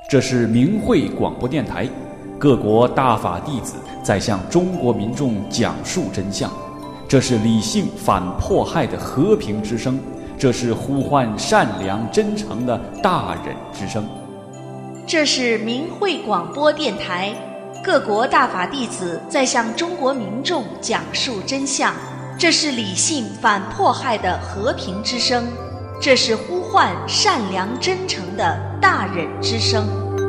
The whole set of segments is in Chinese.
这是明慧广播电台，各国大法弟子在向中国民众讲述真相。这是理性反迫害的和平之声，这是呼唤善良真诚的大忍之声。 这是明慧广播电台，各国大法弟子在向中国民众讲述真相。这是理性反迫害的和平之声，这是呼唤善良真诚的大忍之声。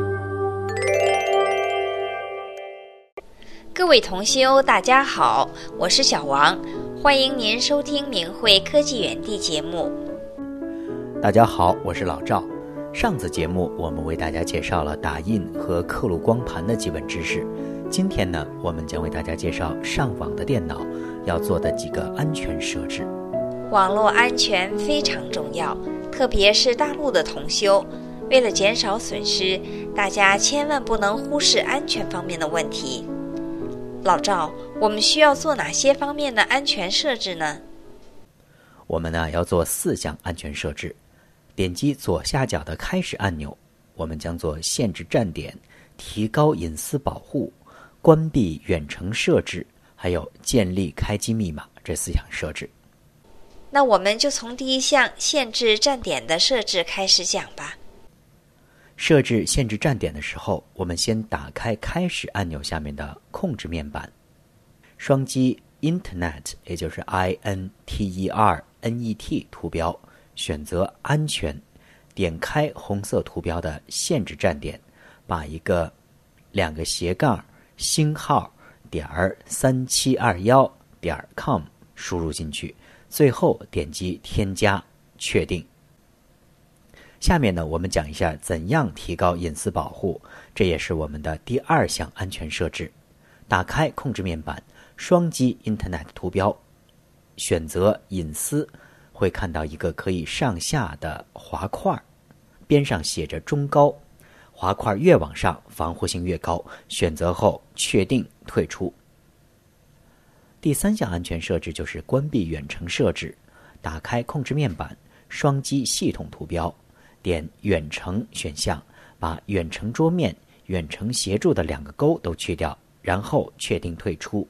各位同修大家好，我是小王，欢迎您收听明慧科技园地节目。 大家好，我是老赵。上次节目我们为大家介绍了打印和刻录光盘的基本知识，今天呢，我们将为大家介绍上网的电脑要做的几个安全设置。 网络安全非常重要，特别是大陆的同修，为了减少损失，大家千万不能忽视安全方面的问题。老赵，我们需要做哪些方面的安全设置呢？ 我们呢要做4项安全设置。点击左下角的开始按钮，我们将做限制站点、提高隐私保护、关闭远程设置，还有建立开机密码这4项设置。 那我们就从第一项限制站点的设置开始讲吧。 设置限制站点的时候，我们先打开开始按钮下面的控制面板，双击 Internet， 也就是 INTERNET 图标，选择安全，点开红色图标的限制站点，把2个斜杠星号.3721.com 输入进去，最后点击添加确定。下面呢，我们讲一下怎样提高隐私保护，这也是我们的第2项安全设置。打开控制面板，双击 Internet 图标，选择隐私，会看到一个可以上下的滑块，边上写着中高，滑块越往上防护性越高，选择后确定退出。第3项安全设置就是关闭远程设置。打开控制面板，双击系统图标，点远程选项，把远程桌面、远程协助的2个勾都去掉，然后确定退出。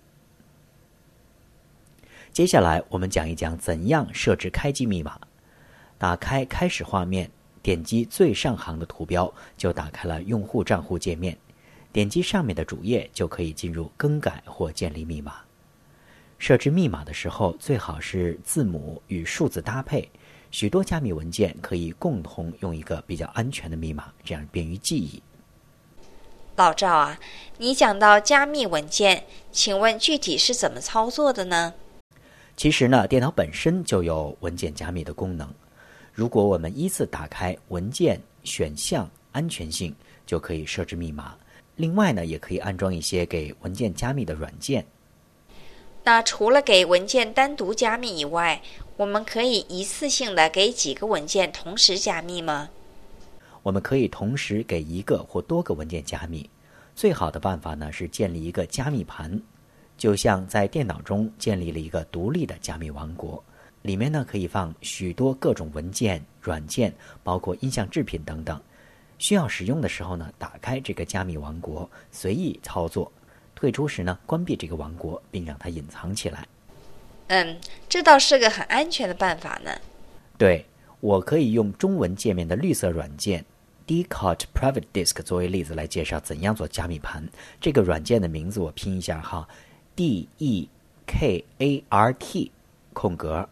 接下来我们讲一讲怎样设置开机密码。打开开始画面，点击最上行的图标，就打开了用户账户界面。点击上面的主页就可以进入更改或建立密码。设置密码的时候，最好是字母与数字搭配，许多加密文件可以共同用一个比较安全的密码，这样便于记忆。 老赵啊，你讲到加密文件，请问具体是怎么操作的呢？ 其实呢，电脑本身就有文件加密的功能。如果我们依次打开文件、选项、安全性，就可以设置密码。另外呢，也可以安装一些给文件加密的软件。 那除了给文件单独加密以外，我们可以一次性的给几个文件同时加密吗？ 我们可以同时给1个或多个文件加密。最好的办法呢，是建立一个加密盘，就像在电脑中建立了一个独立的加密王国，里面呢可以放许多各种文件、软件，包括音像制品等等。需要使用的时候呢，打开这个加密王国，随意操作。退出时呢，关闭这个王国，并让它隐藏起来。 这倒是个很安全的办法呢。 对，我可以用中文界面的绿色软件 Decart Private Disk 作为例子来介绍怎样做加密盘。这个软件的名字我拼一下哈 ，DEKART 空格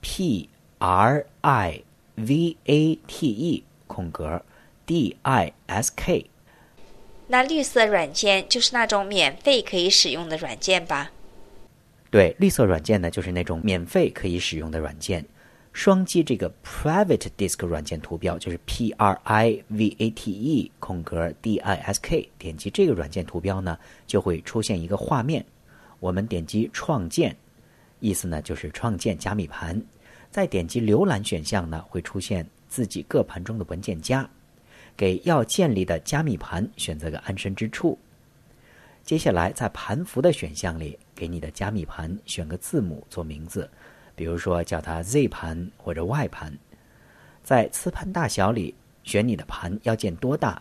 PRIVATE 空格 DISK。 那绿色软件就是那种免费可以使用的软件吧？ 对，绿色软件呢就是那种免费可以使用的软件。双击这个 Private Disk 软件图标，就是 PRIVATE 空格 DISK， 点击这个软件图标呢，就会出现一个画面。我们点击创建，意思呢就是创建加密盘。再点击浏览选项呢，会出现自己各盘中的文件夹。给要建立的加密盘选择个安身之处。接下来在盘符的选项里，给你的加密盘选个字母做名字，比如说叫它 Z 盘或者 Y 盘。在磁盘大小里选你的盘要建多大，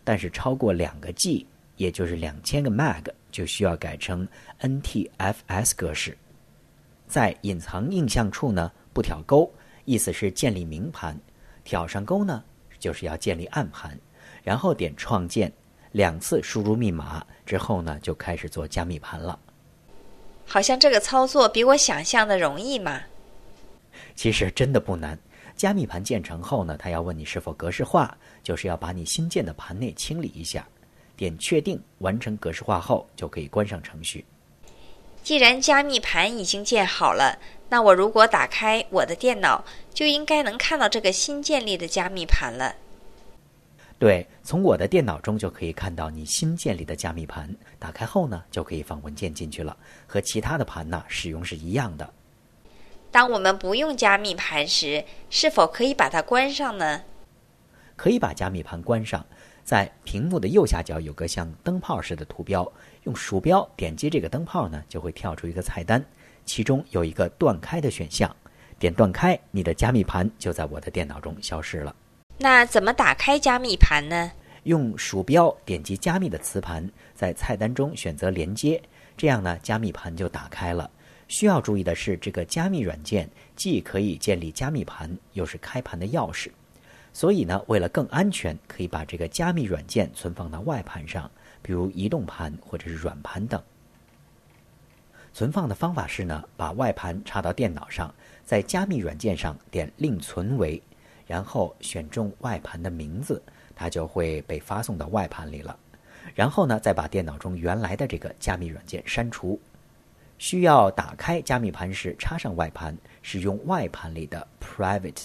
但是超过2个 G， 也就是2000个 MB， 就需要改成 NTFS 格式。在隐藏映像处呢，不挑勾，意思是建立明盘；挑上勾呢，就是要建立暗盘。然后点创建，2次输入密码之后呢，就开始做加密盘了。 好像这个操作比我想象的容易嘛。 其实真的不难。加密盘建成后呢，它要问你是否格式化，就是要把你新建的盘内清理一下。点确定，完成格式化后就可以关上程序。 既然加密盘已经建好了，那我如果打开我的电脑，就应该能看到这个新建立的加密盘了。 对，从我的电脑中就可以看到你新建立的加密盘。打开后呢，就可以放文件进去了，和其他的盘呢使用是一样的。 当我们不用加密盘时，是否可以把它关上呢？ 可以把加密盘关上，在屏幕的右下角有个像灯泡似的图标，用鼠标点击这个灯泡呢，就会跳出一个菜单，其中有一个断开的选项，点断开，你的加密盘就在我的电脑中消失了。 那怎么打开加密盘呢？ 用鼠标点击加密的磁盘，在菜单中选择连接，这样呢，加密盘就打开了。需要注意的是，这个加密软件既可以建立加密盘，又是开盘的钥匙。所以呢，为了更安全，可以把这个加密软件存放到外盘上，比如移动盘或者是软盘等。存放的方法是呢，把外盘插到电脑上，在加密软件上点另存为，然后选中外盘的名字，它就会被发送到外盘里了。然后呢，再把电脑中原来的这个加密软件删除。需要打开加密盘时插上外盘，使用外盘里的 Private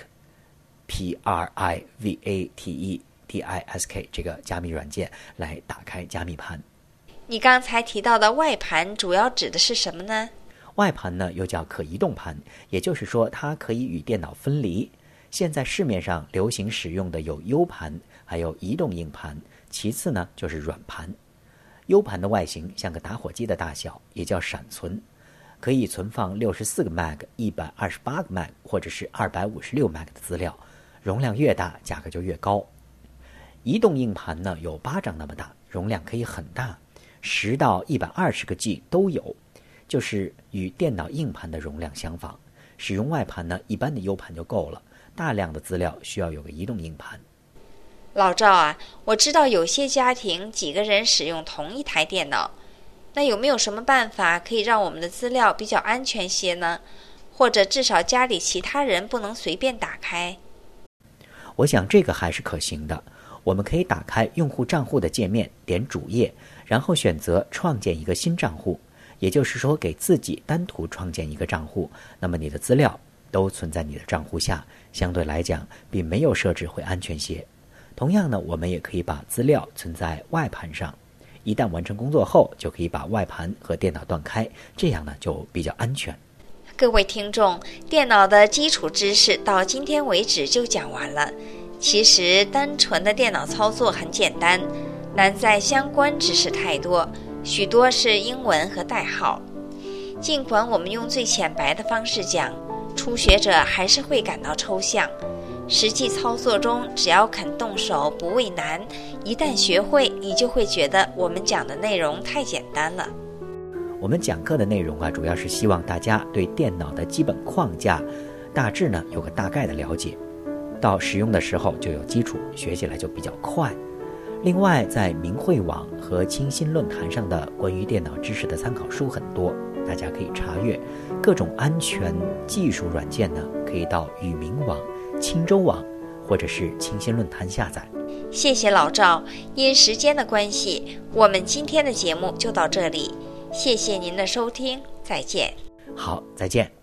Disk、PRIVATE-DISK 这个加密软件来打开加密盘。 你刚才提到的外盘主要指的是什么呢？ 外盘呢又叫可移动盘，也就是说它可以与电脑分离。现在市面上流行使用的有 U 盘，还有移动硬盘，其次呢就是软盘。U 盘的外形像个打火机的大小，也叫闪存，可以存放64个 MB、128个 MB 或者是256 MB 的资料，容量越大价格就越高。移动硬盘呢有8张那么大，容量可以很大，10到120个 G 都有，就是与电脑硬盘的容量相仿。使用外盘呢，一般的 U 盘就够了，大量的资料需要有个移动硬盘。 老赵啊，我知道有些家庭几个人使用同一台电脑，那有没有什么办法可以让我们的资料比较安全些呢？或者至少家里其他人不能随便打开？ 我想这个还是可行的。我们可以打开用户账户的界面，点主页，然后选择创建一个新账户，也就是说给自己单独创建一个账户，那么你的资料都存在你的账户下，相对来讲比没有设置会安全些。同样呢，我们也可以把资料存在外盘上，一旦完成工作后，就可以把外盘和电脑断开，这样呢就比较安全。 各位听众，电脑的基础知识到今天为止就讲完了。其实单纯的电脑操作很简单，难在相关知识太多，许多是英文和代号。尽管我们用最浅白的方式讲，初学者还是会感到抽象。实际操作中，只要肯动手，不畏难，一旦学会，你就会觉得我们讲的内容太简单了。 我们讲课的内容主要是希望大家对电脑的基本框架大致呢有个大概的了解，到使用的时候就有基础，学起来就比较快。另外，在明慧网和清新论坛上的关于电脑知识的参考书很多，大家可以查阅。各种安全技术软件呢，可以到宇明网、青州网或者是清新论坛下载。 谢谢老赵，因时间的关系，我们今天的节目就到这里。谢谢您的收听，再见。 好，再见。